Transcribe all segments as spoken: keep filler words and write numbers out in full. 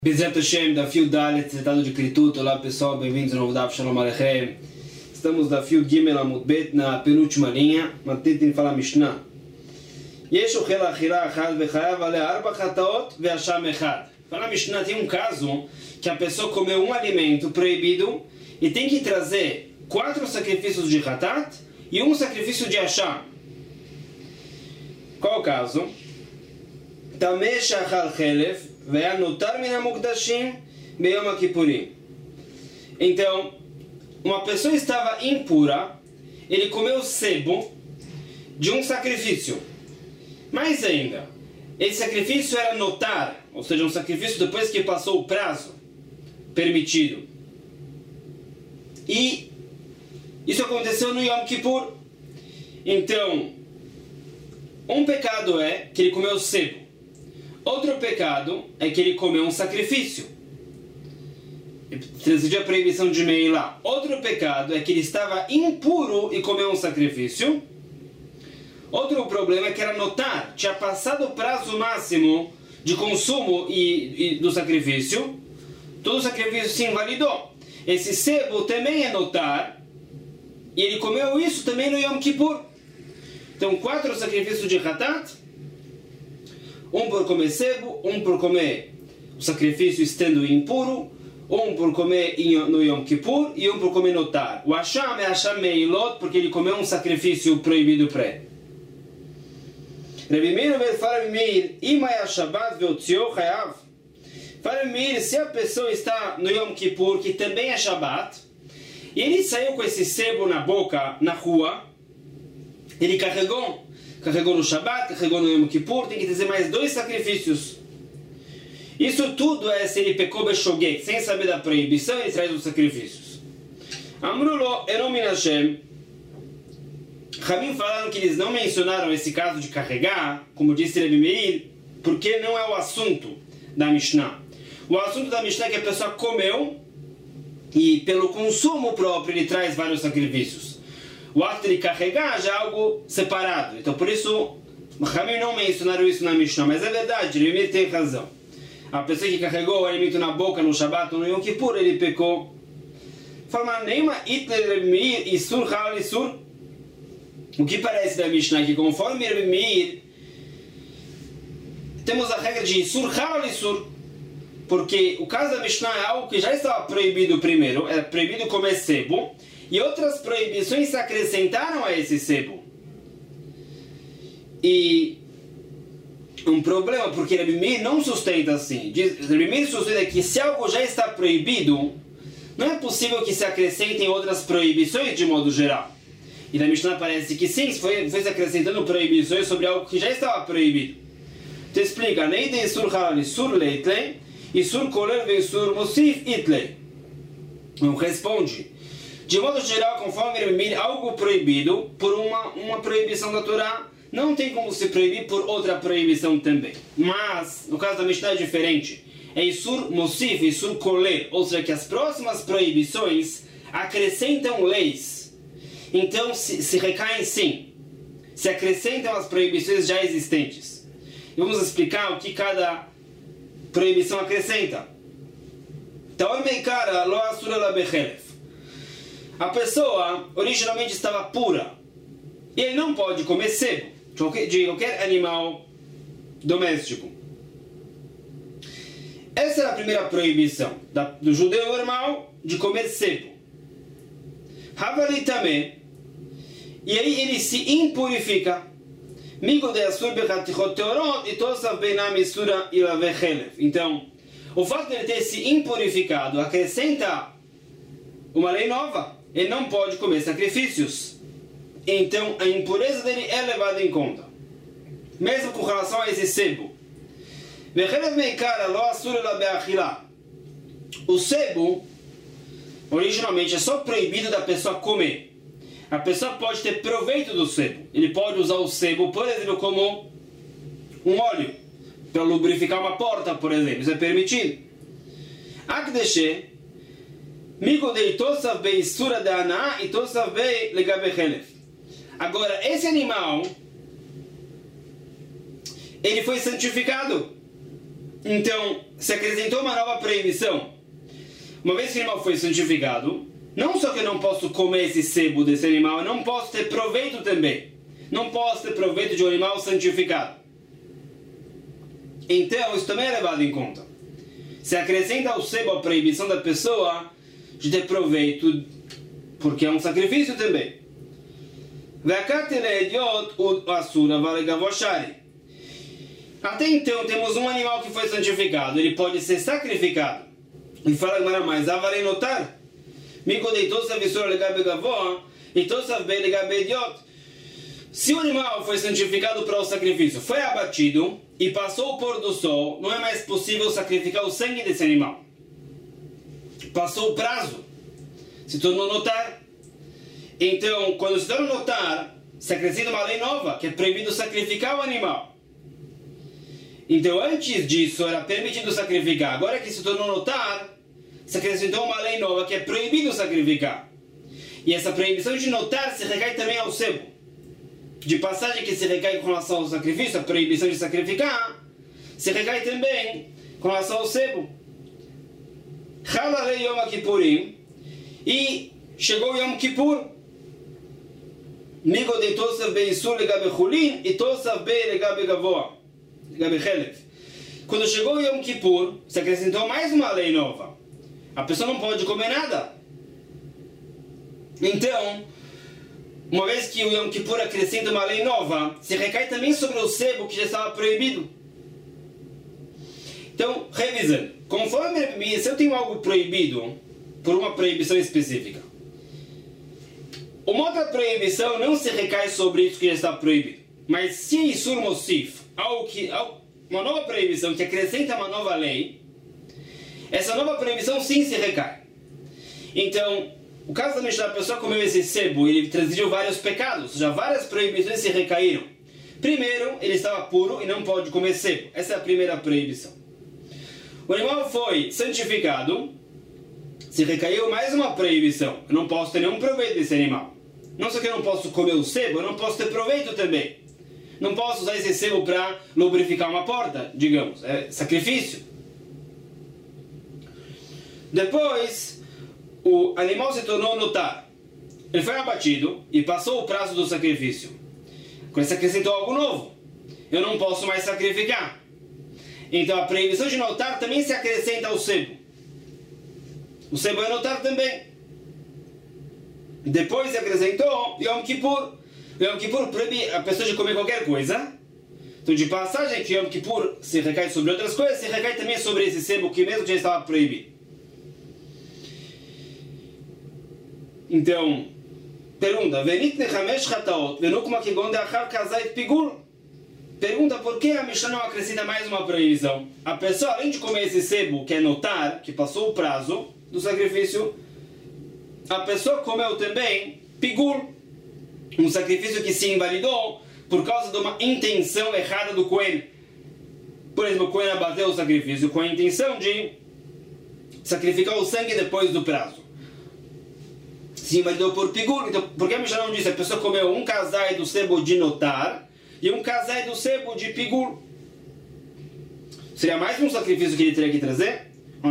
Bezerra Hashem, da Fio Dalet, tratado de Kritut. Olá pessoal, bem-vindos ao novo Daf, Shalom Aleichem. Estamos da Fio Gimel Amud Bet, na penúltima linha, mas tentem falar Mishnah. Yesh ochel achila achad vechayav ale arba chataot ve'asham echad. Fala Mishnah, tem um caso que a pessoa comeu um alimento proibido e tem que trazer quatro sacrifícios de chatat e um sacrifício de asham. Qual o caso? Tameh shachal chelef Então, uma pessoa estava impura, ele comeu sebo de um sacrifício. Mais ainda, esse sacrifício era notar, ou seja, um sacrifício depois que passou o prazo permitido. E isso aconteceu no Yom Kippur. Então, um pecado é que ele comeu sebo. Outro pecado é que ele comeu um sacrifício. Transgrediu a proibição de Meilá. Outro pecado é que ele estava impuro e comeu um sacrifício. Outro problema é que era notar, tinha passado o prazo máximo de consumo e, e do sacrifício. Todo o sacrifício se invalidou. Esse sebo também é notar, e ele comeu isso também no Yom Kippur. Então, quatro sacrifícios de Hatat. Um por comer sebo, um por comer o sacrifício estando impuro, um por comer no Yom Kippur e um por comer notar. O Asham é Asham Meilot porque ele comeu um sacrifício proibido para ele. Rabi Meir fala Rabi Meir, Imai Hashabat ve'otzio chayav. Fala Rabi Meir, se a pessoa está no Yom Kippur, que também é Shabat, e ele saiu com esse sebo na boca, na rua, ele carregou Carregou no Shabbat, carregou no Yom Kippur, tem que trazer mais dois sacrifícios. Isso tudo é se ele pecou beshogeg, sem saber da proibição, ele traz os sacrifícios. Amrulo eromin Hashem. Ramim falaram que eles não mencionaram esse caso de carregar, como disse Rabi Meir, porque não é o assunto da Mishnah. O assunto da Mishnah é que a pessoa comeu e pelo consumo próprio ele traz vários sacrifícios. O ato de carregar já é algo separado. Então, por isso, Ramim não mencionaram isso na Mishnah. Mas é verdade, Rabi tem razão. A pessoa que carregou o alimento na boca no Shabbat ou no Yom Kippur, ele pecou. Fala, Neima Itler Rabi Meir Isur Hal Isur. O que parece da Mishnah que conforme Rabi Meir, temos a regra de Isur Hal Isur. Porque o caso da Mishnah é algo que já estava proibido primeiro. Era proibido comer sebo. E outras proibições se acrescentaram a esse sebo. E um problema, porque Rabi Meir não sustenta assim. Rabi Meir sustenta que se algo já está proibido, não é possível que se acrescentem outras proibições de modo geral. E na Mishnah parece que sim, foi, foi se acrescentando proibições sobre algo que já estava proibido. Então explica, Neide Isur Halal Isur Leitlei, Isur Koler Veisur Mosif Itlei. Não responde. De modo geral, conforme Rabi Meir, algo proibido por uma, uma proibição da Torá não tem como se proibir por outra proibição também. Mas, no caso da Mishnah é diferente. É Isur Mosif, Isur Koler, ou seja, que as próximas proibições acrescentam leis. Então, se, se recaem sim. Se acrescentam as proibições já existentes. E vamos explicar o que cada proibição acrescenta. Taor meikara lo asura la bechelef. A pessoa originalmente estava pura. E ele não pode comer sebo de qualquer, de qualquer animal doméstico. Essa era a primeira proibição da, do judeu normal de comer sebo. Havali também. E aí ele se impurifica. Então, o fato de ele ter se impurificado acrescenta uma lei nova. Ele não pode comer sacrifícios. Então a impureza dele é levada em conta. Mesmo com relação a esse sebo. O sebo originalmente é só proibido da pessoa comer. A pessoa pode ter proveito do sebo. Ele pode usar o sebo, por exemplo, como um óleo para lubrificar uma porta, por exemplo. Isso é permitido. Akdeshe Agora, esse animal ele foi santificado. Então, se acrescentou uma nova proibição. Uma vez que o animal foi santificado, não só que eu não posso comer esse sebo desse animal, eu não posso ter proveito também. Não posso ter proveito de um animal santificado. Então, isso também é levado em conta. Se acrescenta ao sebo a proibição da pessoa de ter proveito, porque é um sacrifício também. Até então, temos um animal que foi santificado, ele pode ser sacrificado. E fala agora mais, avarei notar, se o animal foi santificado para o sacrifício, foi abatido e passou o pôr do sol, não é mais possível sacrificar o sangue desse animal. Passou o prazo, se tornou notar. Então, quando se torna notar, se acrescenta uma lei nova, que é proibido sacrificar o animal. Então, antes disso, era permitido sacrificar. Agora que se tornou notar, se acrescentou uma lei nova, que é proibido sacrificar. E essa proibição de notar se recai também ao sebo. De passagem que se recai com relação ao sacrifício, a proibição de sacrificar, se recai também com relação ao sebo. Halalei Yom Kippurim, e chegou Yom Kippur. Migo de Tosav Beisur legabe Chulin e Tosav Be legabe Gavoa, legabe Chelev. Quando chegou Yom Kippur, se acrescentou mais uma lei nova. A pessoa não pode comer nada. Então, uma vez que o Yom Kippur acrescenta uma lei nova, se recai também sobre o sebo que já estava proibido. Então, revisando, conforme se eu tenho algo proibido, por uma proibição específica, uma outra proibição não se recai sobre isso que já está proibido. Mas se Isur Mosif, algo que, uma nova proibição que acrescenta uma nova lei, essa nova proibição sim se recai. Então, o caso da Mishnah, a pessoa comeu esse sebo e ele transgrediu vários pecados, ou seja, várias proibições se recaíram. Primeiro, ele estava puro e não pode comer sebo. Essa é a primeira proibição. O animal foi santificado, se recaiu mais uma proibição. Eu não posso ter nenhum proveito desse animal. Não só que eu não posso comer o sebo, eu não posso ter proveito também. Não posso usar esse sebo para lubrificar uma porta, digamos. É sacrifício. Depois, o animal se tornou notar. Ele foi abatido e passou o prazo do sacrifício. Quando se acrescentou algo novo, eu não posso mais sacrificar. Então a proibição de notar também se acrescenta ao sebo. O sebo é notar também. Depois se acrescentou Yom Kippur. Yom Kippur proíbe a pessoa de comer qualquer coisa. Então, de passagem, que Yom Kippur se recai sobre outras coisas, se recai também sobre esse sebo que mesmo já estava proibido. Então, pergunta: Venit nechamesh chataot venukma kigon deachar kazait pigul. Pergunta por que a Mishnah não acrescenta mais uma proibição. A pessoa, além de comer esse sebo, que é notar, que passou o prazo do sacrifício, a pessoa comeu também pigul, um sacrifício que se invalidou por causa de uma intenção errada do Cohen. Por exemplo, o Cohen abateu o sacrifício com a intenção de sacrificar o sangue depois do prazo. Se invalidou por pigul. Então, por que a Mishnah não disse? A pessoa comeu um casai do sebo de notar e um casai do sebo de pigul. Seria mais um sacrifício que ele teria que trazer?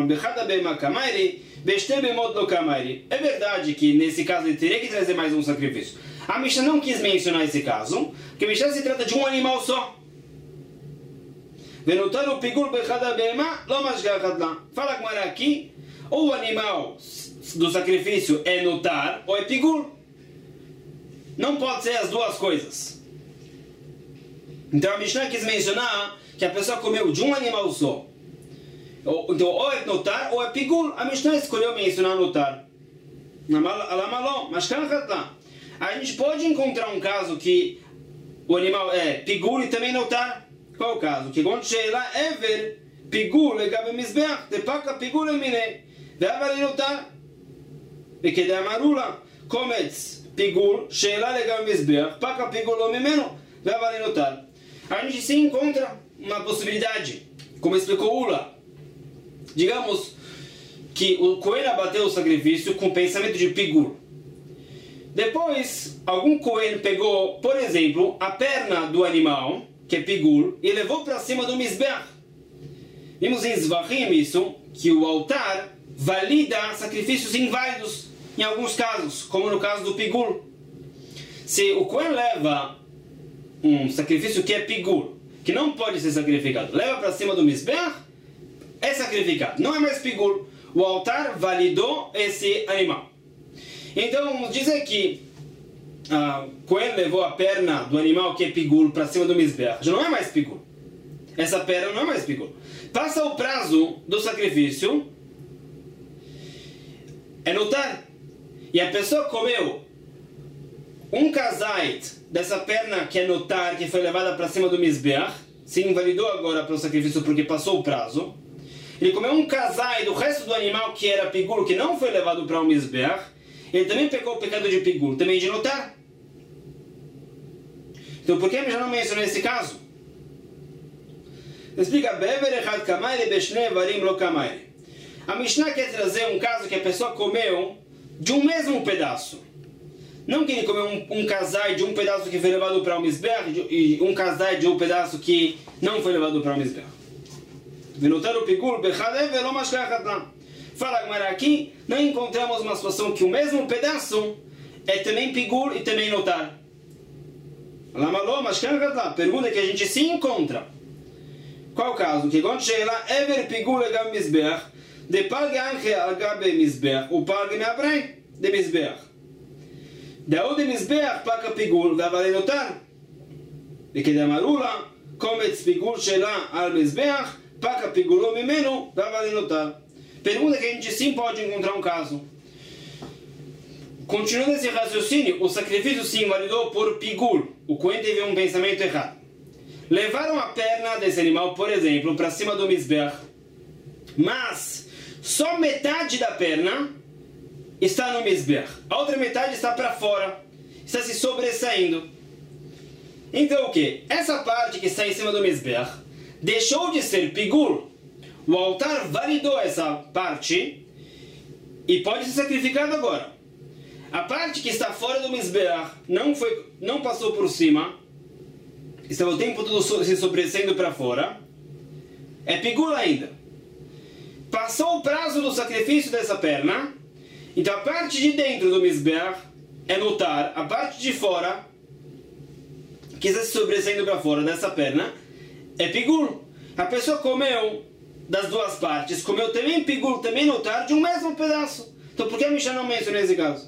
É verdade que nesse caso ele teria que trazer mais um sacrifício. A Mishnah não quis mencionar esse caso, porque a Mishnah se trata de um animal só. Fala com ela aqui, ou o animal do sacrifício é notar, ou é pigul. Não pode ser as duas coisas. Então a Mishnah quis mencionar que a pessoa comeu de um animal só. Então, ou é notar ou é pigul. A Mishnah escolheu mencionar notar. Mas a gente pode encontrar um caso que o animal é pigul e também notar. Qual é o caso? Que quando chega lá, ever pigul legabe mizbeach, depaca pigul emine, ve'avar notar. Porque de amarula, comets pigul, chega lá legabe mizbeach, paca pigul omimeno, ve'avar notar. A gente sim encontra uma possibilidade, como explicou Ula. Digamos que o Cohen abateu o sacrifício com pensamento de pigul. Depois, algum Cohen pegou, por exemplo, a perna do animal, que é pigul, e levou para cima do Mizbeach. Vimos em Zvachim isso, que o altar valida sacrifícios inválidos em alguns casos, como no caso do pigul. Se o Kohen leva um sacrifício que é pigul, que não pode ser sacrificado, leva para cima do Mizbeach, é sacrificado, não é mais pigul. O altar validou esse animal. Então vamos dizer que ah, Kohen levou a perna do animal que é pigul para cima do Mizbeach, já não é mais pigul. Essa perna não é mais pigul. Passa o prazo do sacrifício, é notar, e a pessoa comeu um kazait dessa perna que é notar, que foi levada para cima do Mizbeach, se invalidou agora para o sacrifício porque passou o prazo. Ele comeu um kazait do resto do animal que era pigul, que não foi levado para o Mizbeach, ele também pecou o pecado de pigul, também de notar. Então por que eu já não mencionei esse caso? Explica, a Mishnah quer trazer um caso que a pessoa comeu de um mesmo pedaço. Não que ele comeu um, um kazai de um pedaço que foi levado para o Mizbeach e um kazai de um pedaço que não foi levado para o Mizbeach. Fala agora aqui, não encontramos uma situação que o mesmo pedaço é também pigul e também notar. Pergunta que a gente se encontra. Qual o caso? Que quando chega lá, Ever pigul legam Mizbeach, de pag anche al gabe Mizbeach, o pag me abrei de Mizbeach. Da de Mizbeach paga pigul, vai valer notar. E que da marula, comets pigul shela al Mizbeach, paga pigul mimeno, vai valer notar. Pergunta que a gente sim pode encontrar um caso. Continuando esse raciocínio, o sacrifício se invalidou por pigul. O Kohen teve um pensamento errado. Levaram a perna desse animal, por exemplo, para cima do Mizbeach, mas só metade da perna está no Mizbeach. A outra metade está para fora, está se sobressaindo. Então o que? Essa parte que está em cima do Mizbeach deixou de ser pigul. O altar validou essa parte e pode ser sacrificado agora. A parte que está fora do Mizbeach não, foi, não passou por cima, estava o tempo todo se sobressaindo para fora, é pigul ainda. Passou o prazo do sacrifício dessa perna, então a parte de dentro do Mizbeach é notar, a parte de fora, que está se sobressaindo para fora dessa perna, é pigul. A pessoa comeu das duas partes, comeu também pigul, também notar, de um mesmo pedaço. Então por que a Mishnah não menciona esse caso?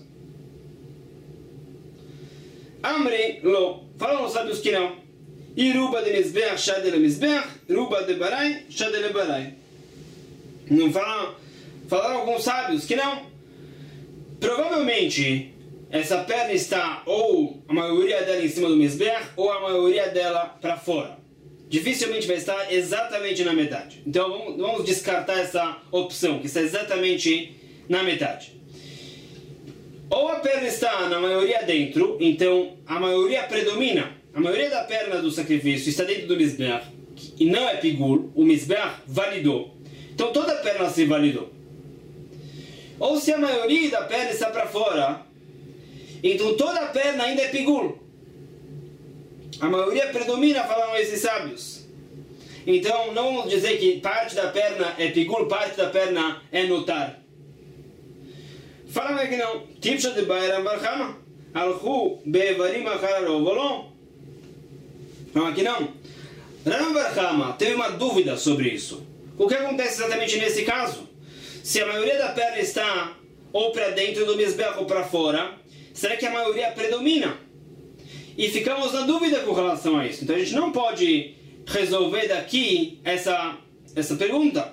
Amri, lo, falam os sábios que não. E ruba de Mizbeach, shadele Mizbeach, ruba de barai, shadele barai. Não falaram, falaram alguns sábios que não. Provavelmente, essa perna está ou a maioria dela em cima do Mizbeach, ou a maioria dela para fora. Dificilmente vai estar exatamente na metade. Então vamos, vamos descartar essa opção, que está exatamente na metade. Ou a perna está na maioria dentro, então a maioria predomina. A maioria da perna do sacrifício está dentro do Mizbeach, e não é pigul, o Mizbeach validou. Então toda a perna se validou. Ou se a maioria da perna está para fora, então toda a perna ainda é pigul. A maioria predomina, falam esses sábios. Então não vamos dizer que parte da perna é pigul, parte da perna é notar. Falam que não. Tipsha de Bairam Barchama, Alchu Bevarim Acharovolom. Não, aqui não. Ram Barchama teve uma dúvida sobre isso. O que acontece exatamente nesse caso? Se a maioria da perna está ou para dentro do Mizbeach ou para fora, será que a maioria predomina? E ficamos na dúvida com relação a isso. Então a gente não pode resolver daqui essa, essa pergunta.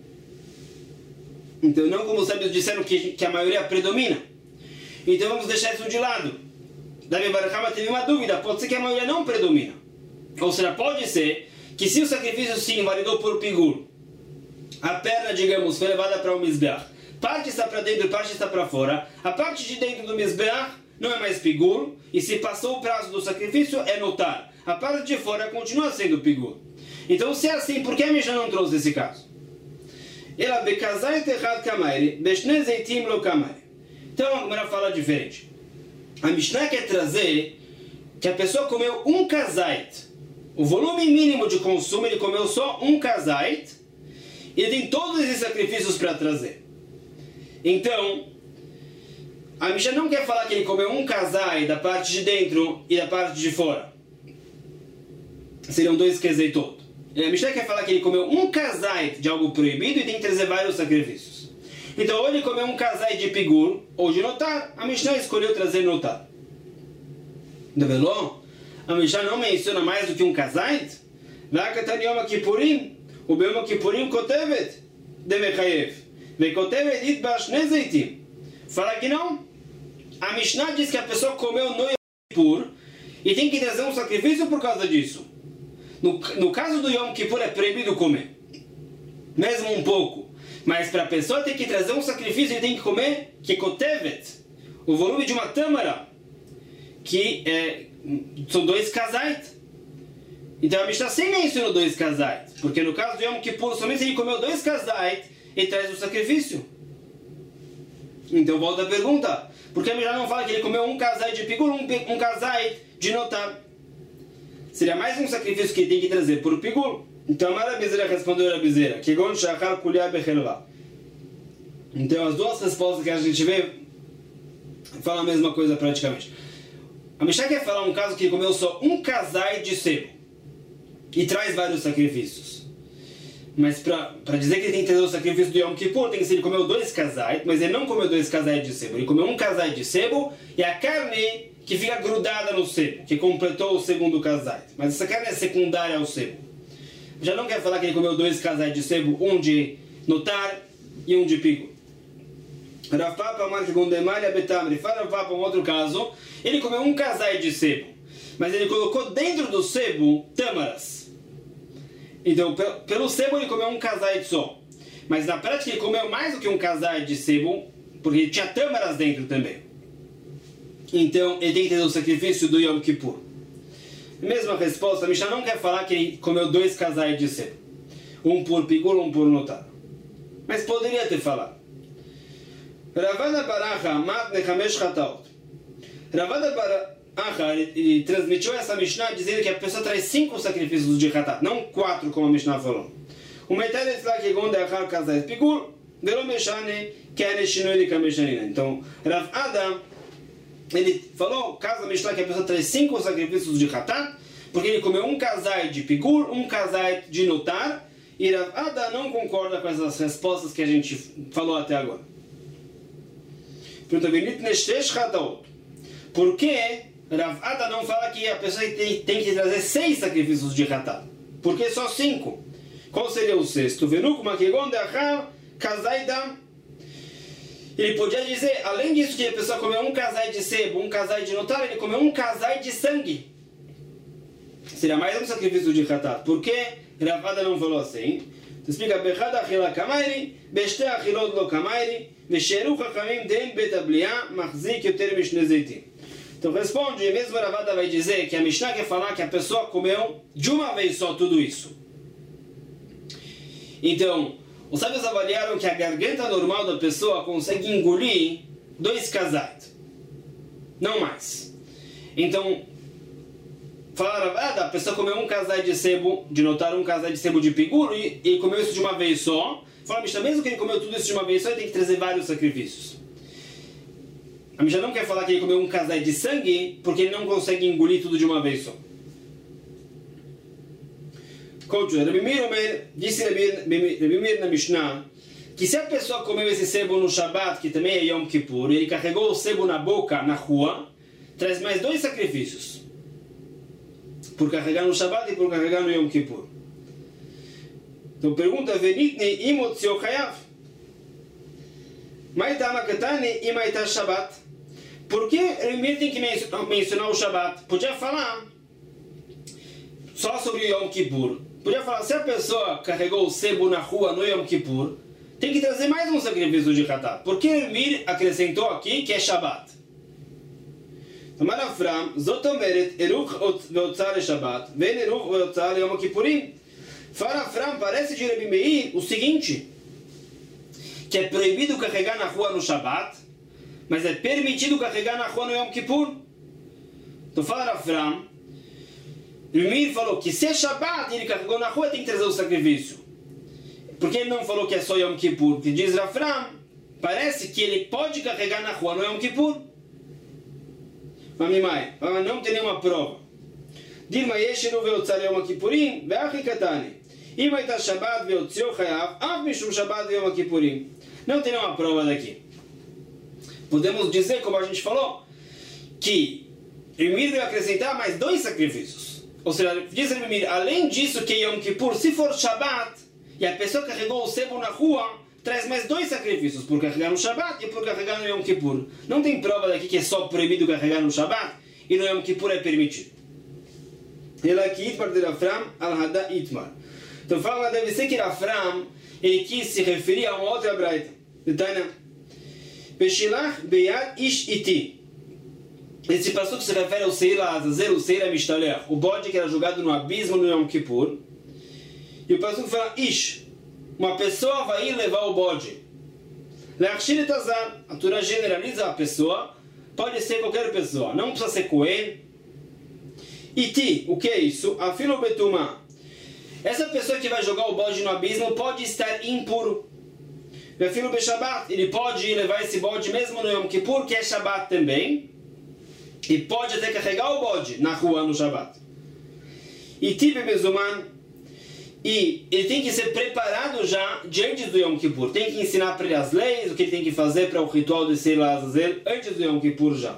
Então não como os sábios disseram que, que a maioria predomina. Então vamos deixar isso de lado. Davi Barachama teve uma dúvida. Pode ser que a maioria não predomina. Ou seja, pode ser que se o sacrifício se invalidou por pigul, a perna, digamos, foi levada para o Mizbeach, parte está para dentro e parte está para fora, a parte de dentro do Mizbeach não é mais pigul, e se passou o prazo do sacrifício é notar. A parte de fora continua sendo pigul. Então se é assim, por que a Mishnah não trouxe esse caso? Ela bekazai techad kamairi, beshne zeitim lo kamairi. Então a Gemara fala diferente. A Mishnah quer trazer que a pessoa comeu um kazait. O volume mínimo de consumo, ele comeu só um kazait. ele tem todos esses sacrifícios para trazer. Então, a Mishnah não quer falar que ele comeu um kazai da parte de dentro e da parte de fora. Seriam dois kezeitot. A Mishnah quer falar que ele comeu um kazai de algo proibido e tem que trazer vários sacrifícios. Então, ou ele comeu um kazai de pigur ou de notar, a Mishnah escolheu trazer notar. Develou? A Mishnah não menciona mais do que um kazai? V'akatan yom kippurim, u b'yom kippurim kotevet demechayev, ve'kotevet itba shnei zeitim. Fala que não. A Mishnah diz que a pessoa comeu no Yom Kippur e tem que trazer um sacrifício por causa disso. No, no caso do Yom Kippur é proibido comer, mesmo um pouco. Mas para a pessoa ter que trazer um sacrifício, ele tem que comer kekotevet, o volume de uma tâmara, que é, são dois kazait. Então a Mishnah sempre mencionou dois kazait, porque no caso do Yom Kippur, somente se ele comeu dois kazait, ele traz o sacrifício. Então volta a pergunta, por que a Mishnah não fala que ele comeu um kazait de pigur, um, um kazait de notar? Seria mais um sacrifício que ele tem que trazer por pigur. Então a Rabizeira respondeu a Rabizeira, Kegon shachar kulia bechelva. Então as duas respostas que a gente vê falam a mesma coisa praticamente. A Mishnah quer falar um caso que ele comeu só um kazai de sebo e traz vários sacrifícios. Mas para dizer que ele tem que trazer o sacrifício do Yom Kippur, tem que ser ele comeu dois kazai, mas ele não comeu dois kazai de sebo. Ele comeu um kazai de sebo e a carne que fica grudada no sebo, que completou o segundo kazai. Mas essa carne é secundária ao sebo. Já não quer falar que ele comeu dois kazai de sebo, um de notar e um de pigo. Rav Papa marca Gondemalha Betamri. Fala Rav Papa um outro caso. Ele comeu um kazai de sebo, mas ele colocou dentro do sebo tâmaras. Então, pelo sebo ele comeu um kazai só. Mas na prática ele comeu mais do que um kazai de sebo, porque tinha tâmaras dentro também. Então, ele tem que ter o sacrifício do Yom Kippur. Mesma resposta, a Mishnah não quer falar que ele comeu dois kazai de sebo. Um por pigur, um por notar. Mas poderia ter falado. Ravada Baracha mat nechamesh chataot. Ravada Baracha, ele transmitiu essa Mishnah dizendo que a pessoa traz cinco sacrifícios de chatat, não quatro como a Mishnah falou. O metade lá que gonde achar kazai pigur, velo meshane que é neshinoi de kameshanina. Então, Ravada ele falou, caso a Mishnah, que a pessoa traz cinco sacrifícios de chatat, porque ele comeu um kazai de pigur, um kazai de notar, e Rav Ada não concorda com essas respostas que a gente falou até agora. Por que Rav Ada não fala que a pessoa tem, tem que trazer seis sacrifícios de chatat? Por que só cinco? Qual seria o sexto? Ele podia dizer, além disso que a pessoa comeu um kazai de sebo, um kazai de notar, ele comeu um kazai de sangue. Seria mais um sacrifício de chatat. Por que Rav Ada não falou assim? Então explica, Bechad achila kamairi, beshte achilot lo kamairi, vesheru chachamim den betablia, machzik yoter mishne zeitim. Então responde, mesmo Rav Ada vai dizer que a Mishnah quer falar que a pessoa comeu de uma vez só tudo isso. Então, os sábios avaliaram que a garganta normal da pessoa consegue engolir dois kazait, não mais. Então, falaram, ah, a pessoa comeu um kazai de sebo, de notar um kazai de sebo de pigur, e ele comeu isso de uma vez só. Falaram, Mishnah, mesmo que ele comeu tudo isso de uma vez só, ele tem que trazer vários sacrifícios. A Mishnah não quer falar que ele comeu um kazai de sangue, porque ele não consegue engolir tudo de uma vez só. Rabi Meir disse Rabi Meir na Mishnah que se a pessoa comeu esse sebo no Shabbat, que também é Yom Kippur, e ele carregou o sebo na boca, na rua, traz mais dois sacrifícios. Por carregar no Shabbat e por carregar no Yom Kippur. Então pergunta, Venitni imot tzio chayav. Maita makatani imaita Shabbat. Por que Rabi Meir tem que mencionar o Shabbat? Podia falar só sobre o Yom Kippur. Podia falar, se a pessoa carregou o sebo na rua no Yom Kippur, tem que trazer mais um sacrifício de chatat. Por que Mir acrescentou aqui que é Shabbat? Amar Afram, Zotomeret, Eruch veotzar Shabbat, Ven Eruch veotzar Yom Kippurim. Fala Afram, parece de Rabi Meir o seguinte, que é proibido carregar na rua no Shabbat, mas é permitido carregar na rua no Yom Kippur. Então fala Afram, Rabi Meir falou que se é Shabbat e ele carregou na rua, tem que trazer o sacrifício. Por que ele não falou que é só Yom Kippur? Porque diz Rafram, parece que ele pode carregar na rua no Yom Kippur. Mamimai, mas não tem nenhuma prova. Dilma Yeshiru veotzar Yom Kippurim, ve'achi katani. Ima ita Shabbat veotzio chayav, av mishum Shabbat Yom Kippurim. Não tem nenhuma prova daqui. Podemos dizer, como a gente falou, que Rimir veio acrescentar mais dois sacrifícios. Ou seja, diz Rimir, além disso que Yom Kippur, se for Shabbat, e a pessoa carregou o sebo na rua, traz mais dois sacrifícios, por carregar no Shabbat e por carregar no Yom Kippur. Não tem prova daqui que é só proibido carregar no Shabbat e no Yom Kippur é permitido. Ela aqui, Itmar de Rafram, al-Hada Itmar. Então fala, deve ser que Rafram, ele quis se referir a uma outra braita. Detana. Beshilach beyad ish iti. Esse passo que se refere ao Seir Azazel, o Seir Mishtalech, o bode que era jogado no abismo no Yom Kippur. E o passo que fala ish. Uma pessoa vai ir levar o bode. Leachshir et azar. A Torá generaliza a pessoa. Pode ser qualquer pessoa. Não precisa ser Cohen. Iti. O que é isso? Afilo betumá. Essa pessoa que vai jogar o bode no abismo pode estar impuro. Afilo beshabat. Ele pode ir levar esse bode mesmo no Yom Kippur, que é Shabbat também. E pode até carregar o bode na rua no Shabbat. Iti bebezuman. E ele tem que ser preparado já diante do Yom Kippur. Tem que ensinar para ele as leis, o que ele tem que fazer para o ritual de Seir Azazel antes do Yom Kippur já.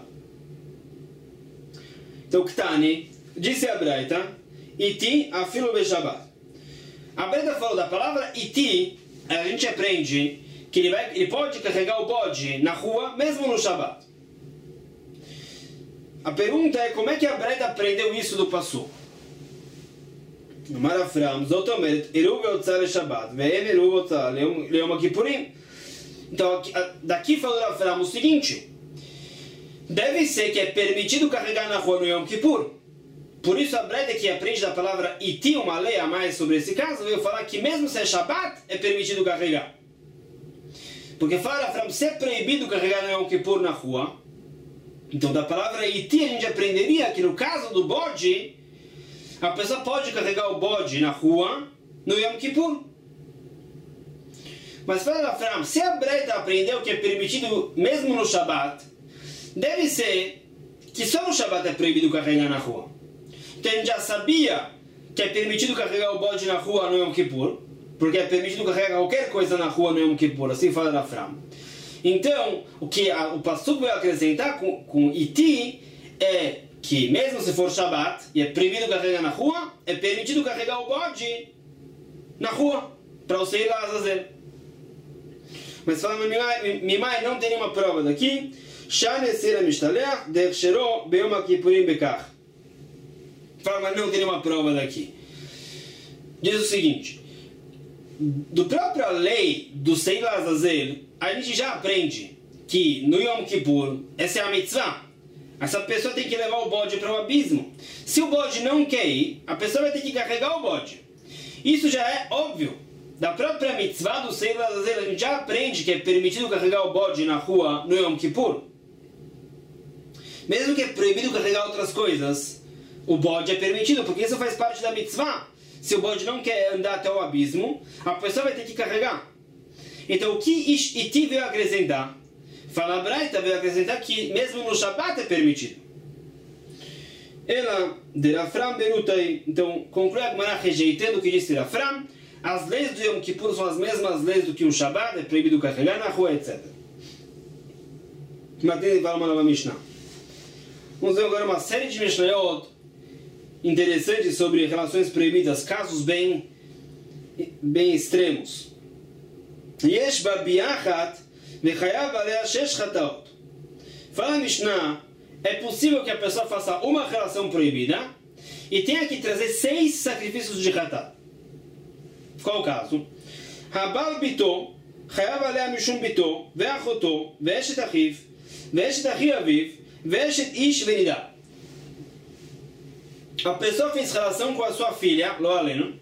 Então, Ktani, disse a Braita, Iti afilo beshabat. A Braita falou da palavra Iti, a gente aprende que ele, vai, ele pode carregar o bode na rua, mesmo no Shabbat. A pergunta é, como é que a Braita aprendeu isso do Passuco? Marafram, Zotomeret, Eruv Otzar Shabbat, Ve'en Eruv Otzar Leom Kippurim. Então, daqui falou Rafram o seguinte: deve ser que é permitido carregar na rua no Yom Kippur. Por isso, a Braita que aprende da palavra Iti, uma lei a mais sobre esse caso, veio falar que mesmo se é Shabbat, é permitido carregar. Porque fala Rafram, se é proibido carregar no Yom Kippur na rua, então da palavra Iti a gente aprenderia que no caso do bode, a pessoa pode carregar o bode na rua no Yom Kippur. Mas fala Rafram, se a Braita aprendeu que é permitido mesmo no Shabbat, deve ser que só no Shabbat é proibido carregar na rua. Então a gente já sabia que é permitido carregar o bode na rua no Yom Kippur, porque é permitido carregar qualquer coisa na rua no Yom Kippur, assim fala Rafram. Então, o que a, o Passuco vai acrescentar com, com Iti é que mesmo se for Shabbat e é proibido carregar na rua, é permitido carregar o bode na rua, para o Seir Azazel. Mas fala, Mimai, não tem nenhuma prova daqui. Shane Seir Mishtalech, Dershero, Beom Kippurim Bekach. Fala, mas não tem nenhuma prova daqui. Diz o seguinte: do própria lei do Seir Azazel, a gente já aprende que no Yom Kippur, essa é a mitzvah. Essa pessoa tem que levar o bode para o abismo. Se o bode não quer ir, a pessoa vai ter que carregar o bode. Isso já é óbvio. Da própria mitzvah do Seir Azazel, a gente já aprende que é permitido carregar o bode na rua no Yom Kippur. Mesmo que é proibido carregar outras coisas, o bode é permitido, porque isso faz parte da mitzvah. Se o bode não quer andar até o abismo, a pessoa vai ter que carregar. Então o que Iti veio acrescentar? Fala a Braita, veio acrescentar que mesmo no Shabbat é permitido. Ela, de Rafram Berutai, então conclui a Gemara rejeitando o que disse Rafram, as leis do Yom Kippur são as mesmas leis do que o Shabbat, é proibido carregar na rua, etcétera. Matei vai uma nova Mishnah. Vamos ver agora uma série de Mishnayot interessantes sobre relações proibidas, casos bem, bem extremos. Yesh ba biachat vechayav alea shesh chataot. Fala a Mishnah, é possível que a pessoa faça uma relação proibida e tenha que trazer seis sacrifícios de chatat. Qual o caso? Habal bito chayav alea mishum bito veachoto veeshet achiv veeshet achi aviv veeshet ish venida. A pessoa fez relação com a sua filha, lo aleno,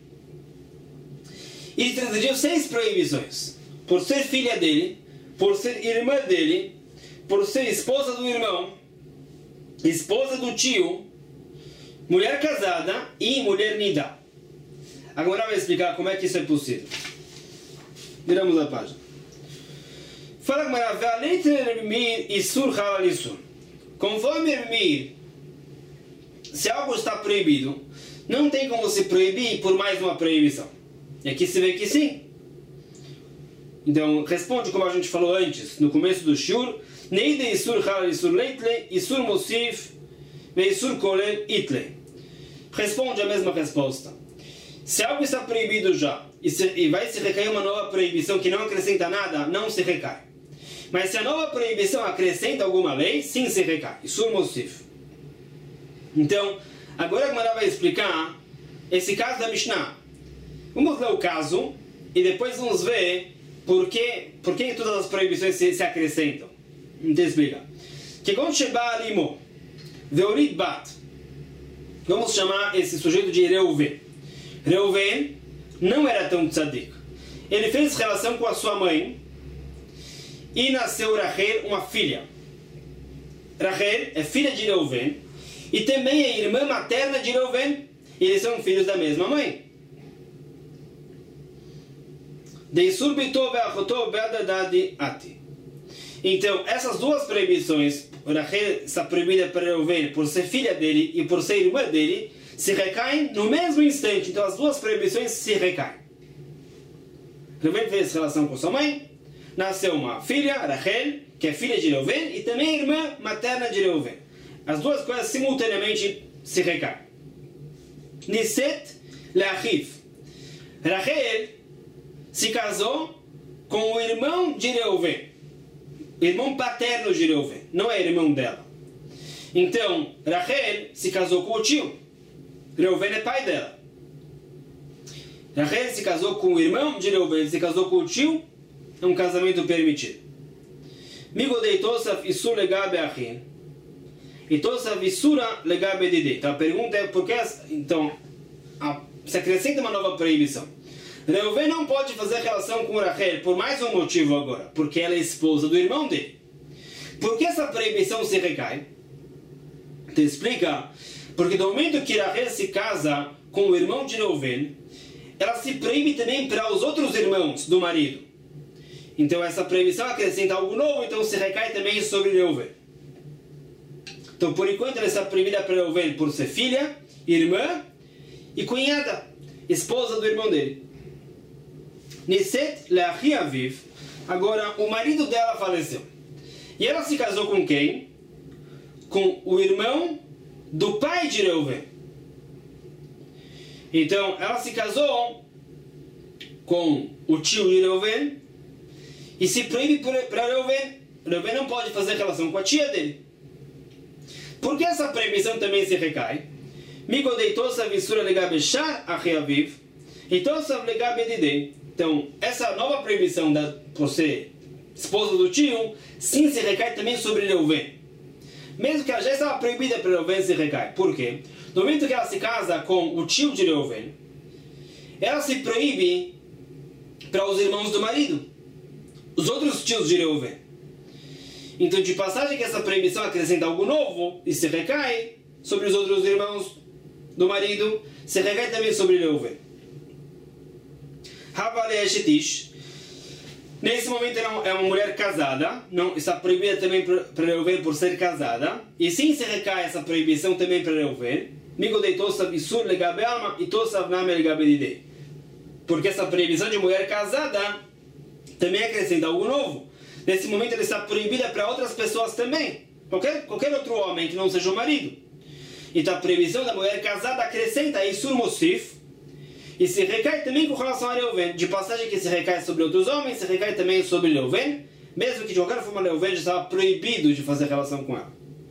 e transgrediu seis proibições. Por ser filha dele, por ser irmã dele, por ser esposa do irmão, esposa do tio, mulher casada e mulher nida. Agora vai explicar como é que isso é possível. Viramos a página. Fala que a letra Rabi Meir Isur Halal Isur. Conforme Rabi Meir, se algo está proibido, não tem como se proibir por mais uma proibição. E aqui se vê que sim. Então, responde como a gente falou antes, no começo do Shur, Neide Isur Halal Isur Leitle, Isur Mosif, Ve Isur Kolel Itle. Responde a mesma resposta. Se algo está proibido já, e, se, e vai se recair uma nova proibição que não acrescenta nada, não se recai. Mas se a nova proibição acrescenta alguma lei, sim se recai. Isur Mosif. Então, agora a Gemara vai explicar esse caso da Mishnah. Vamos ler o caso e depois vamos ver por que, por que todas as proibições se, se acrescentam. Então explica. Que quando Sheba Limo, Veorit Bat, vamos chamar esse sujeito de Reuven. Reuven não era tão tzadik. Ele fez relação com a sua mãe e nasceu Rachel, uma filha. Rachel é filha de Reuven e também é irmã materna de Reuven. Eles são filhos da mesma mãe. Então, essas duas proibições, Rachel está proibida para Reuven por ser filha dele e por ser irmã dele, se recaem no mesmo instante. Então, as duas proibições se recaem. Reuven fez relação com sua mãe, nasceu uma filha, Rachel, que é filha de Reuven, e também irmã materna de Reuven. As duas coisas simultaneamente se recaem. Niset le'achiv. Rachel se casou com o irmão de Reuven, irmão paterno de Reuven, não é irmão dela. Então, Rachel se casou com o tio. Reuven é pai dela. Rachel se casou com o irmão de Reuven, se casou com o tio, é um casamento permitido. Migodei Tosaf Isur legabe achin. E Tosaf Isura legabe dide. Então a pergunta é por que então, a, se acrescenta uma nova proibição. Reuven não pode fazer relação com Rachel por mais um motivo agora, porque ela é esposa do irmão dele. Por que essa proibição se recai? Te explica, porque no momento que Rachel se casa com o irmão de Reuven, ela se proíbe também para os outros irmãos do marido. Então essa proibição acrescenta algo novo, então se recai também sobre Reuven. Então por enquanto ela está proibida para Reuven por ser filha, irmã e cunhada, esposa do irmão dele. Niset le'achi aviv. Agora o marido dela faleceu. E ela se casou com quem? Com o irmão do pai de Reuven. Então ela se casou com o tio de Reuven e se proíbe para Reuven. Reuven não pode fazer relação com a tia dele. Por que essa proibição também se recai? Migodei Tosaf Isura legabe shar achi aviv e Tosaf legabe didei. Então, essa nova proibição da, por ser esposa do tio, sim se recai também sobre Reuven. Mesmo que ela já estava proibida para Reuven, se recai. Por quê? No momento que ela se casa com o tio de Reuven, ela se proíbe para os irmãos do marido, os outros tios de Reuven. Então, de passagem que essa proibição acrescenta algo novo e se recai sobre os outros irmãos do marido, se recai também sobre Reuven. Nesse momento ela é uma mulher casada, não está proibida também para Reuven por ser casada, e sim se recai essa proibição também para Reuven. Porque essa proibição de mulher casada também acrescenta algo novo. Nesse momento ela está proibida para outras pessoas também, qualquer, qualquer outro homem que não seja o marido. Então a proibição da mulher casada acrescenta Isur Mosif, e se recai também com relação a Reuven. De passagem que se recai sobre outros homens, se recai também sobre Reuven, mesmo que de qualquer forma Reuven já estava proibido de fazer relação com ela.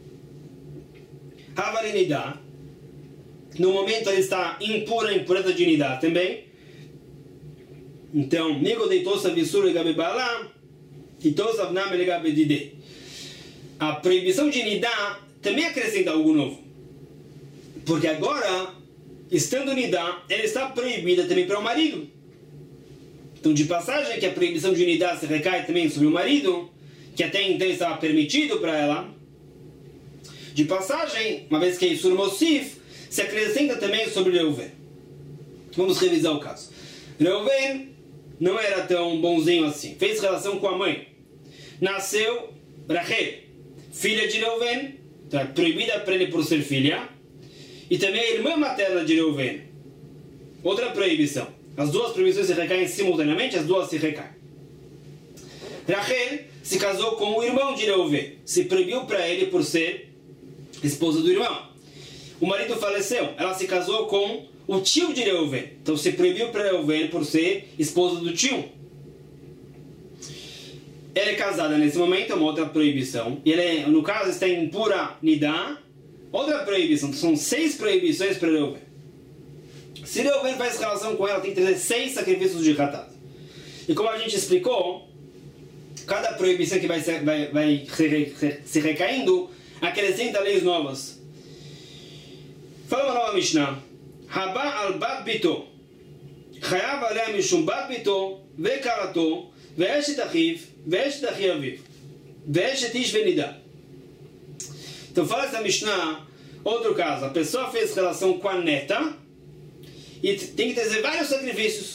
Havarinidá, no momento ele está impura, impureza de Nidá também. Então, Nigo de Tosaf Isur legabe Baalá e Tosaf Name legabe Dide. A proibição de Nidá também acrescenta algo novo. Porque agora, estando Nidá, ela está proibida também para o marido. Então, de passagem que a proibição de Nidá se recai também sobre o marido, que até então estava permitido para ela. De passagem, uma vez que é Isur Mosif, se acrescenta também sobre Reuven. Vamos revisar o caso. Reuven não era tão bonzinho assim. Fez relação com a mãe. Nasceu Rachel, filha de Reuven, então é proibida para ele por ser filha. E também a irmã materna de Reuven. Outra proibição. As duas proibições se recaem simultaneamente, as duas se recaem. Rachel se casou com o irmão de Reuven. Se proibiu para ele por ser esposa do irmão. O marido faleceu. Ela se casou com o tio de Reuven. Então se proibiu para Reuven por ser esposa do tio. Ela é casada nesse momento, é uma outra proibição. E ela, é, no caso, está em pura nidá. Outra proibição. São seis proibições para Reuven. Se Reuven faz relação com ela, tem que trazer seis sacrifícios de hatat. E como a gente explicou, cada proibição que vai, ser, vai, vai se recaindo acrescenta leis novas. Fala uma nova Mishnah. Haba al bat bito. Chayav alea mishum bat bito vekarato ve'eshet achiv ve'eshet achi aviv ve'eshet ish venida. Então fala essa Mishnah, outro caso. A pessoa fez relação com a neta e tem que trazer vários sacrifícios.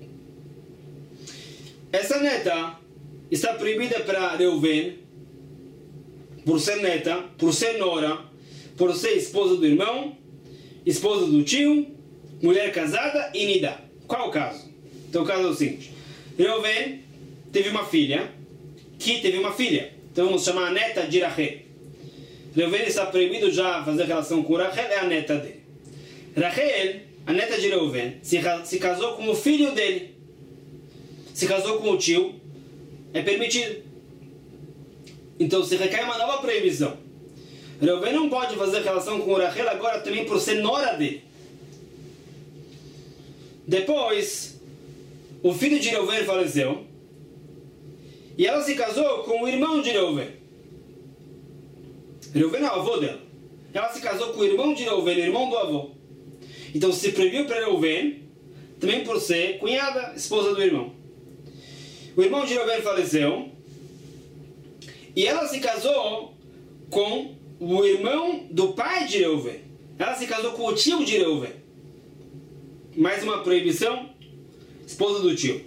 Essa neta está proibida para Reuven por ser neta, por ser nora, por ser esposa do irmão, esposa do tio, mulher casada e nidá. Qual o caso? Então o caso é o seguinte. Reuven teve uma filha, que teve uma filha. Então vamos chamar a neta de Rachel. Reuven está proibido já fazer relação com Rachel, é a neta dele. Rachel, a neta de Reuven, se, se casou com o filho dele. Se casou com o tio, é permitido. Então se recai uma nova proibição. Reuven não pode fazer relação com Rachel agora também por ser nora dele. Depois, o filho de Reuven faleceu e ela se casou com o irmão de Reuven. Reuven é o avô dela. Ela se casou com o irmão de Reuven, irmão do avô. Então se proibiu para Reuven também por ser cunhada, esposa do irmão. O irmão de Reuven faleceu e ela se casou com o irmão do pai de Reuven. Ela se casou com o tio de Reuven. Mais uma proibição, esposa do tio.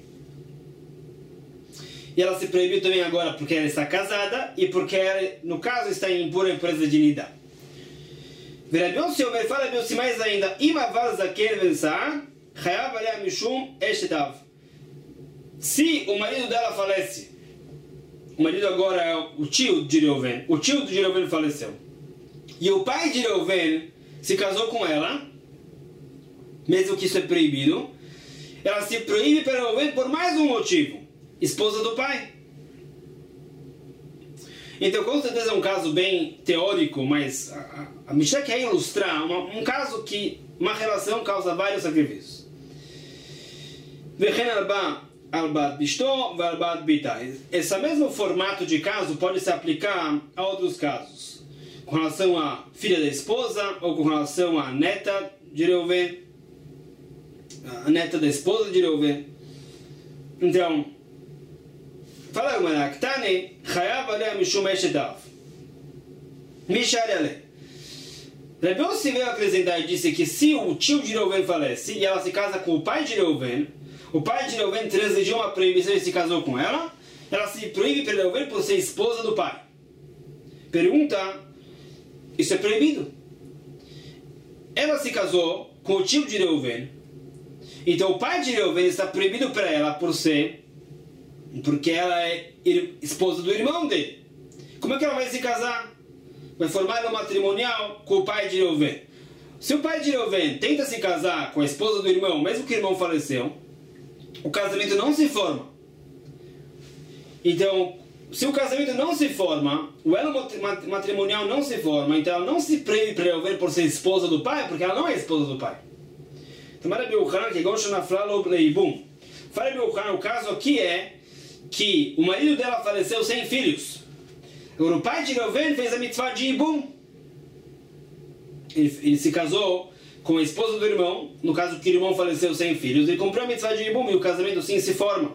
E ela se proibiu também agora porque ela está casada e porque ela, no caso, está em pura empresa de nidá. Verabion se Omer fala bem mais ainda. Imavar zaken vensar, chayav alea mishum eshetav. Se o marido dela falece, o marido agora é o tio de Reuven, o tio de Reuven faleceu, e o pai de Reuven se casou com ela, mesmo que isso é proibido, ela se proíbe para Reuven por mais um motivo: esposa do pai. Então, com certeza é um caso bem teórico, mas a, a Mishnah quer ilustrar uma, um caso que uma relação causa vários sacrifícios. Esse mesmo formato de caso pode se aplicar a outros casos, com relação à filha da esposa ou com relação à neta de Reuven, a neta da esposa de Reuven. Então, fala o Manaktane, Chayav alea mishum eshetav. Mishare ale. Rebbe Yossi veio acrescentar e disse que se o tio de Reuven falece e ela se casa com o pai de Reuven, o pai de Reuven transigiu uma proibição e se casou com ela, ela se proíbe para Reuven por ser esposa do pai. Pergunta, isso é proibido? Ela se casou com o tio de Reuven, então o pai de Reuven está proibido para ela por ser, porque ela é esposa do irmão dele. Como é que ela vai se casar? Vai formar um matrimonial com o pai de Reuven. Se o pai de Reuven tenta se casar com a esposa do irmão, mesmo que o irmão faleceu, o casamento não se forma. Então, se o casamento não se forma, o elo matrimonial não se forma, então ela não se proíbe para Reuven por ser esposa do pai, porque ela não é esposa do pai. Então, Rabbi Yochanan, que gosta na flalo leibum. Rabbi Yochanan, o caso aqui é que o marido dela faleceu sem filhos. Agora, o pai de Reuven fez a mitzvah de Ibum. Ele, ele se casou com a esposa do irmão, no caso que o irmão faleceu sem filhos, ele cumpriu a mitzvah de Ibum e o casamento sim se forma.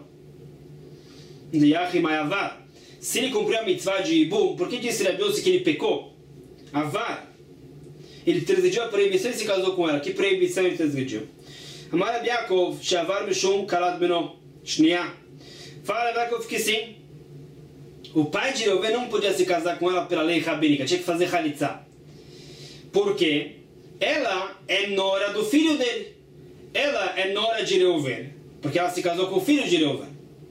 Se ele cumpriu a mitzvah de Ibum, por que disse Rabbi Yossi que ele pecou? Avar. Ele transgrediu a proibição e se casou com ela. Que proibição ele transgrediu? Amar Rabbi Yaakov, Shavar Mishum Kalat Beno. Shnia. Fala Yaakov que sim. O pai de Reuven não podia se casar com ela pela lei rabínica, tinha que fazer Halitzá. Por quê? Ela é nora do filho dele. Ela é nora de Reuven, porque ela se casou com o filho de Reuven.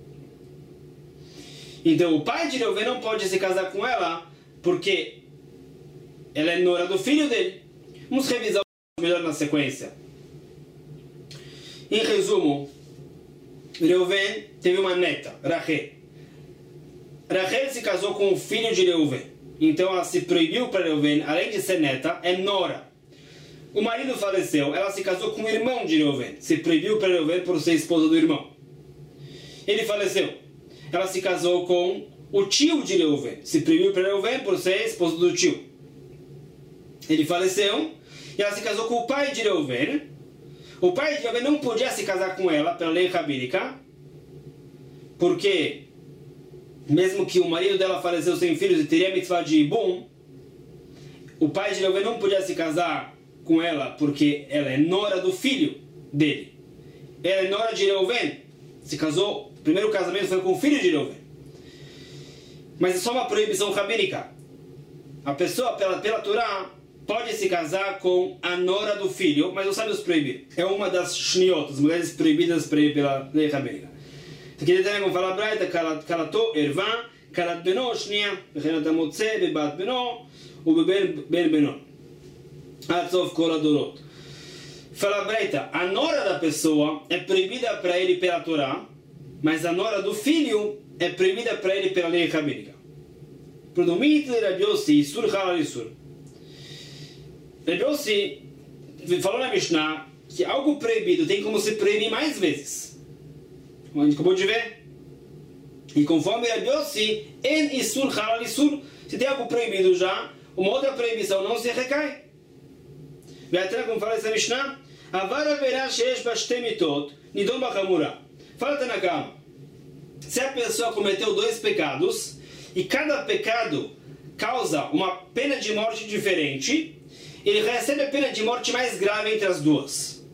Então o pai de Reuven não pode se casar com ela, porque ela é nora do filho dele. Vamos revisar melhor na sequência. Em resumo, Reuven teve uma neta, Rachel. Rachel se casou com o filho de Reuven. Então ela se proibiu para Reuven, além de ser neta, é nora. O marido faleceu, ela se casou com o irmão de Reuven. Se proibiu para Reuven por ser esposa do irmão. Ele faleceu. Ela se casou com o tio de Reuven. Se proibiu para Reuven por ser esposa do tio. Ele faleceu. E ela se casou com o pai de Reuven. O pai de Reuven não podia se casar com ela pela lei rabínica. Porque, mesmo que o marido dela faleceu sem filhos e teria mitzvah de ibum, o pai de Reuven não podia se casar com ela porque ela é nora do filho dele. Ela é nora de Reuven. Se casou, o primeiro casamento foi com o filho de Reuven. Mas é só uma proibição rabínica. A pessoa, pela, pela Torá, pode se casar com a nora do filho, mas não sabe os proibir. É uma das shniot, as mulheres proibidas pela lei rabínica. Aqui ele tem como fala Braita, Kalato, Ervan, Kalat Beno, Shnia, Bechenat Amotze, Bebat Beno, Ubeben Ben Beno. Atzov Koladorot. Fala Braita, a nora da pessoa é proibida para ele pela Torá, mas a nora do filho é proibida para ele pela lei rabínica. Prodomit Rabi Yossi, Isur Halal Isur. Rabi Yossi falou na Mishnah que algo proibido tem como se proibir mais vezes. Como a gente acabou de ver. E conforme Rabi Yossi, En Isur Halal Isur, se tem algo proibido já, uma outra proibição não se recai. Como fala essa Mishnah, Avara verá sheesh bashte mitot, nidon bachamura. Fala Tanakama, se a pessoa cometeu dois pecados, e cada pecado causa uma pena de morte diferente, ele recebe a pena de morte mais grave entre as duas.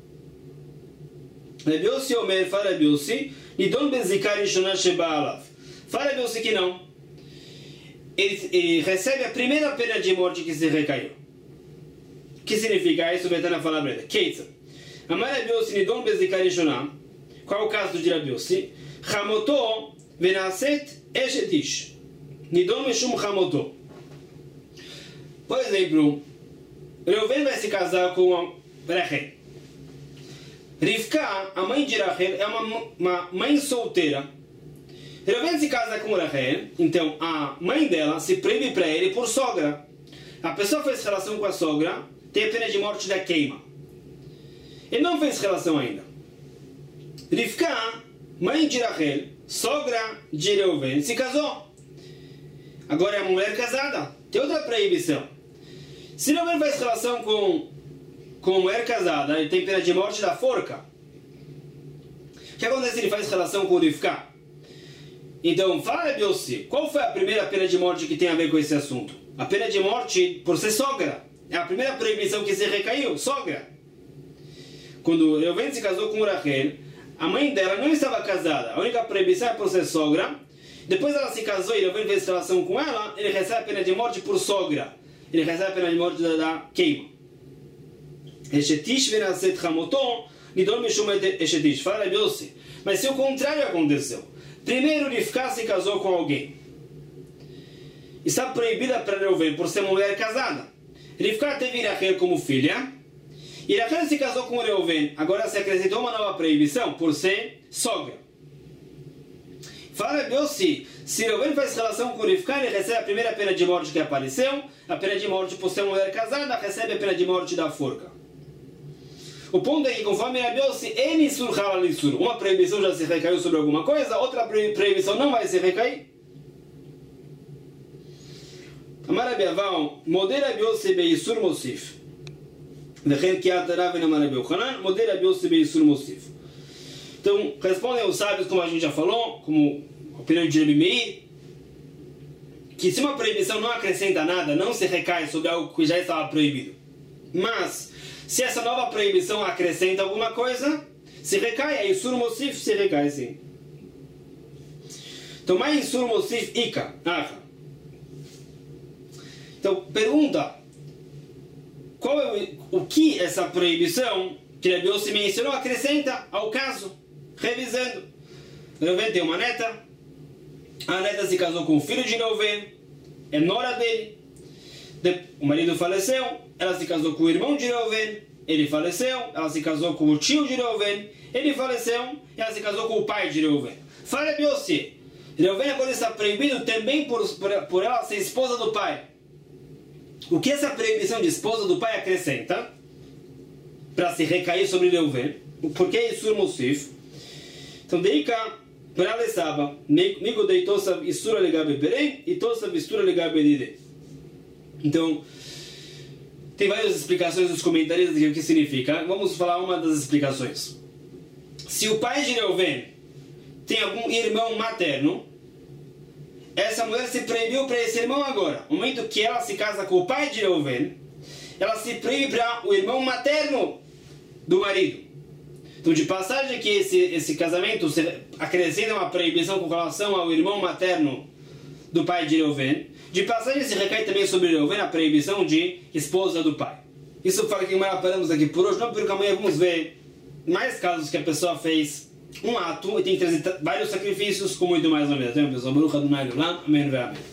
Rabi Yossi Omer, fala Rabi Yossi, nidon bezikar rishonah sheba alav. Fala Rabi Yossi que não. Ele, ele recebe a primeira pena de morte que se recaiu. O que significa isso? Betana fala breda. Keitza. Amar Rabi Yossi nidon bezikar rishonah. Qual é o caso de Rabi Yossi? Chamoto venaset eshetish. Nidon meshum chamoto. Por exemplo, Reuven vai se casar com a Rachel. Rivka, a mãe de Rachel, é uma, uma mãe solteira. Reuven se casa com Rachel, então a mãe dela se proíbe para ele por sogra. A pessoa fez relação com a sogra, tem a pena de morte da queima. Ele não fez relação ainda. Rivka, mãe de Rachel, sogra de Reuven, se casou. Agora é uma mulher casada. Tem outra proibição. Se Reuven faz relação com, com uma mulher casada, ele tem pena de morte da forca. O que acontece se ele faz relação com Rivka? Então, fala Rabi Yossi, qual foi a primeira pena de morte que tem a ver com esse assunto? A pena de morte por ser sogra. É a primeira proibição que se recaiu, sogra. Quando Reuven se casou com Rachel, a mãe dela não estava casada. A única proibição é por ser sogra. Depois ela se casou e Reuven fez relação com ela, ele recebe a pena de morte por sogra. Ele recebe a pena de morte da, da queima. Eshetish venaset chamoton, nidon mishum eshetish. Fala Rabi Yossi. Mas se o contrário aconteceu, primeiro Rivka se casou com alguém, está proibida para Reuven por ser mulher casada. Rivka teve Rachel como filha, e Rachel se casou com Reuven. Agora se acrescentou uma nova proibição por ser sogra. Fala Rabi Yossi, se Reuven faz relação com Rivka, ele recebe a primeira pena de morte que apareceu, a pena de morte por ser mulher casada, recebe a pena de morte da forca. O ponto é que, conforme Rabi Yossi, uma proibição já se recaiu sobre alguma coisa, outra proibição não vai se recair. Amar Rabi Aval, model Rabi Yossi beisur mosif. Vechen kiat Rav Amar Rabi Yochanan, model Rabi Yossi beisur mosif. Então, respondem os sábios, como a gente já falou, como a opinião de Rabi Meir, que se uma proibição não acrescenta nada, não se recai sobre algo que já estava proibido. Mas, se essa nova proibição acrescenta alguma coisa, se recai, aí Isur Mosif se recai sim. Então, mais Isur Mosif Ika, Acha. Então, pergunta, qual é o, o que essa proibição que Rabi Yossi mencionou acrescenta ao caso? Revisando. Reuven tem uma neta, a neta se casou com o filho de Reuven, é nora dele, o marido faleceu, ela se casou com o irmão de Reuven, ele faleceu, ela se casou com o tio de Reuven, ele faleceu, e ela se casou com o pai de Reuven. Fala Rabi Yossi, Reuven agora está proibido também por, por, por ela ser esposa do pai. O que essa proibição de esposa do pai acrescenta para se recair sobre Reuven? Por que Isur Mosif? Então, daí cá, para ela estava, Migo dei Tosav Isura Legabe Berei e Tosav Isura Legabe Dide. Então, tem várias explicações dos comentaristas do que, que significa. Vamos falar uma das explicações. Se o pai de Reuven tem algum irmão materno, essa mulher se proibiu para esse irmão agora. No momento que ela se casa com o pai de Reuven, ela se proíbe para o irmão materno do marido. Então, de passagem que esse, esse casamento acrescenta uma proibição com relação ao irmão materno do pai de Reuven, de passagem se recai também sobre Reuven a proibição de esposa do pai. Isso fala que nós paramos aqui por hoje, não porque amanhã vamos ver mais casos que a pessoa fez um ato e tem que trazer vários sacrifícios com muito mais novidade. Então, pessoal, Baruch Adonai Olam, amém, amém.